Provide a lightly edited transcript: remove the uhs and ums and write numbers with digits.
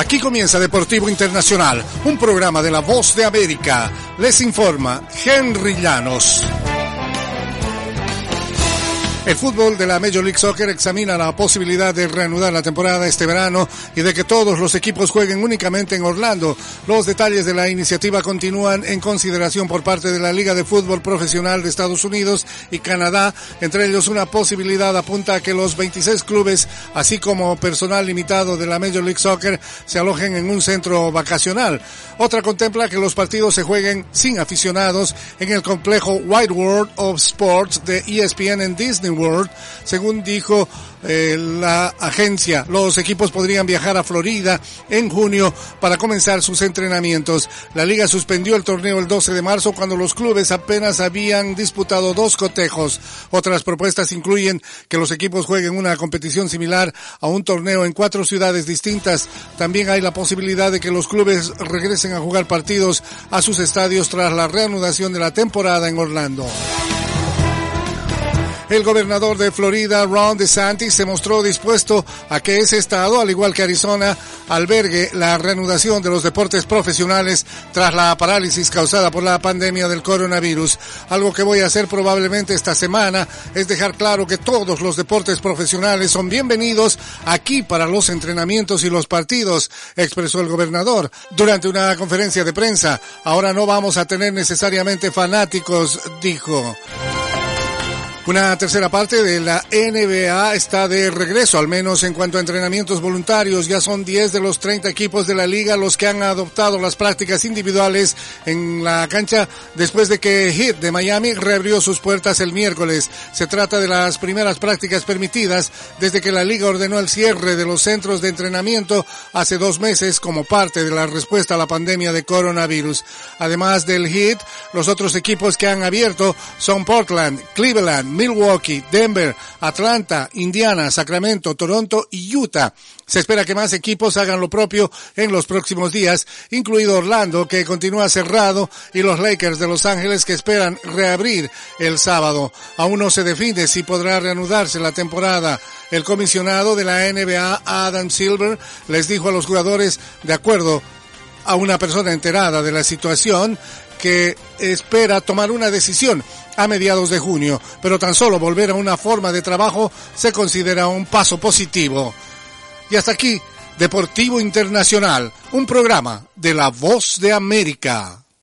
Aquí comienza Deportivo Internacional, un programa de La Voz de América. Les informa Henry Llanos. El fútbol de la Major League Soccer examina la posibilidad de reanudar la temporada este verano y de que todos los equipos jueguen únicamente en Orlando. Los detalles de la iniciativa continúan en consideración por parte de la Liga de Fútbol Profesional de Estados Unidos y Canadá. Entre ellos, una posibilidad apunta a que los 26 clubes, así como personal limitado de la Major League Soccer, se alojen en un centro vacacional. Otra contempla que los partidos se jueguen sin aficionados en el complejo Wide World of Sports de ESPN en Disney World. Según dijo la agencia, los equipos podrían viajar a Florida en junio para comenzar sus entrenamientos. La liga suspendió el torneo el 12 de marzo cuando los clubes apenas habían disputado 2 cotejos. Otras propuestas incluyen que los equipos jueguen una competición similar a un torneo en 4 ciudades distintas. También hay la posibilidad de que los clubes regresen a jugar partidos a sus estadios tras la reanudación de la temporada en Orlando. El gobernador de Florida, Ron DeSantis, se mostró dispuesto a que ese estado, al igual que Arizona, albergue la reanudación de los deportes profesionales tras la parálisis causada por la pandemia del coronavirus. Algo que voy a hacer probablemente esta semana es dejar claro que todos los deportes profesionales son bienvenidos aquí para los entrenamientos y los partidos, expresó el gobernador durante una conferencia de prensa. Ahora no vamos a tener necesariamente fanáticos, dijo. Una tercera parte de la NBA está de regreso, al menos en cuanto a entrenamientos voluntarios. Ya son 10 de los 30 equipos de la liga los que han adoptado las prácticas individuales en la cancha después de que Heat de Miami reabrió sus puertas el miércoles. Se trata de las primeras prácticas permitidas desde que la liga ordenó el cierre de los centros de entrenamiento hace 2 meses como parte de la respuesta a la pandemia de coronavirus. Además del Heat, los otros equipos que han abierto son Portland, Cleveland, Milwaukee, Denver, Atlanta, Indiana, Sacramento, Toronto y Utah. Se espera que más equipos hagan lo propio en los próximos días, incluido Orlando, que continúa cerrado, y los Lakers de Los Ángeles, que esperan reabrir el sábado. Aún no se define si podrá reanudarse la temporada. El comisionado de la NBA, Adam Silver, les dijo a los jugadores, de acuerdo a una persona enterada de la situación, que espera tomar una decisión a mediados de junio, pero tan solo volver a una forma de trabajo se considera un paso positivo. Y hasta aquí, Deportivo Internacional, un programa de La Voz de América.